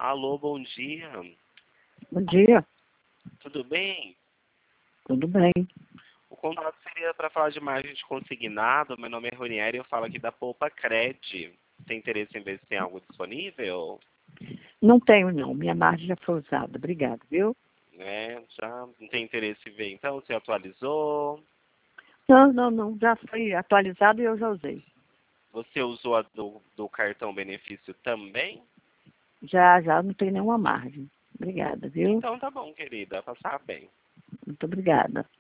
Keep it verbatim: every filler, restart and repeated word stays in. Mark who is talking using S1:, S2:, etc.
S1: Alô, bom dia.
S2: Bom dia,
S1: Tudo bem?
S2: tudo bem.
S1: O contato seria para falar de margem de consignado. Meu nome é Ronieri e eu falo aqui da Poupa Cred. Tem interesse em ver se tem algo disponível?
S2: Não tenho, não. Minha margem já foi usada. Obrigada, viu?
S1: É, já não tem interesse em ver. Então, você atualizou?
S2: Não, não, não. Já foi atualizado e eu já usei.
S1: Você usou a do, do cartão benefício também?
S2: Já, já não tem nenhuma margem. Obrigada, viu?
S1: Então tá bom, querida. Passar bem.
S2: Muito obrigada.